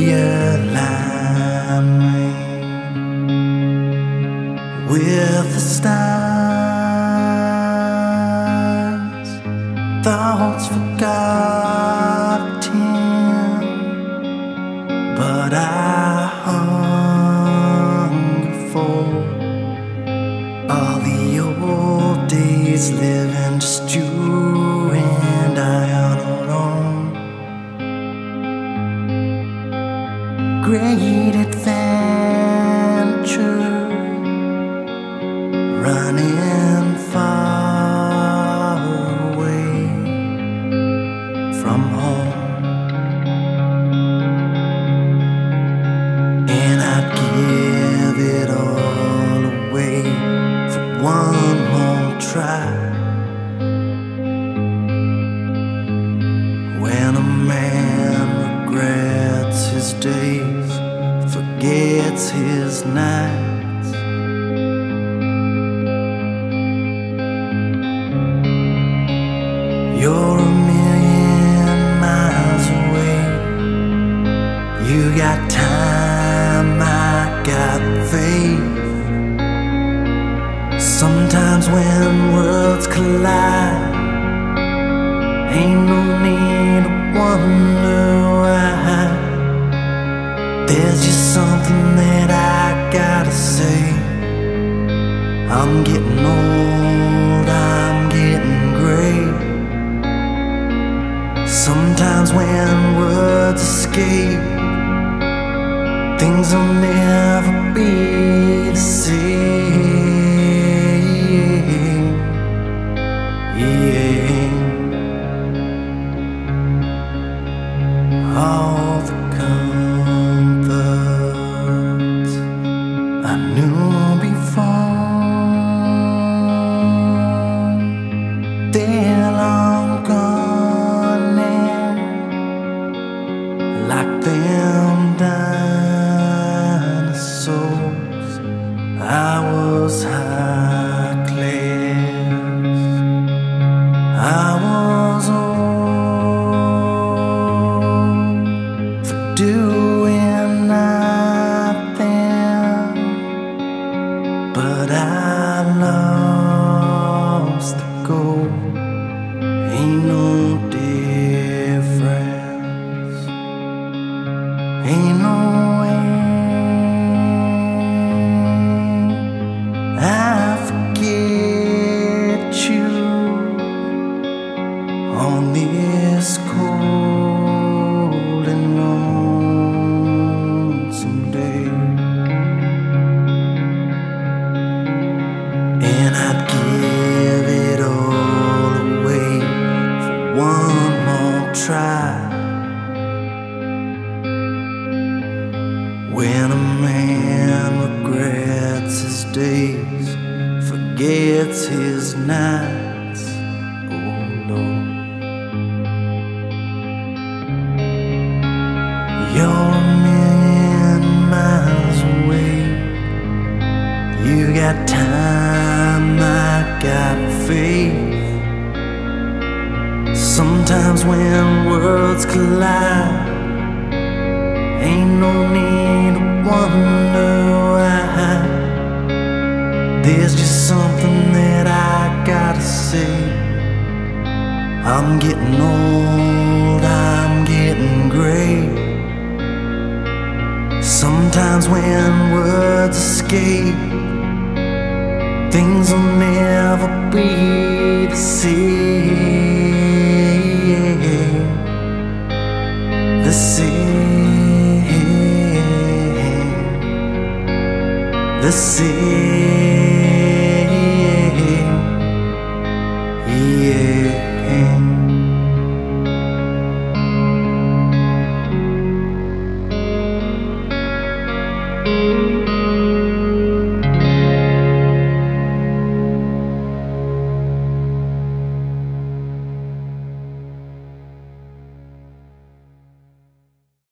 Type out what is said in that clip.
realign me with the stars, thoughts forgotten, but I hunger for all the old days, living just you and I on our own. Great adventure, running far away from home, and I'd give it all away for one more try. When a man regrets his days, forgets his nights, you're a million miles away. You got time, I got faith. Sometimes when worlds collide, ain't no need to wonder why. There's just something that I gotta say. I'm getting old, I'm getting gray. Sometimes when words escape, things will never be the same. Yeah. All the comforts I knew before, they're long gone now, like them dinosaurs. I was high class, I was old for doing nothing, but I lost the goal. Ain't no difference, ain't no way I forget you on this cold and lonesome day. And I'd give it all away for one more try. When a man regrets his days, forgets his nights, oh Lord, you're a million miles away. You got time, I got faith. Sometimes when worlds collide, ain't no need to wonder why. There's just something that I gotta say. I'm getting old, I'm getting gray. Sometimes when words escape, things will never be the same. The same, the same, yeah.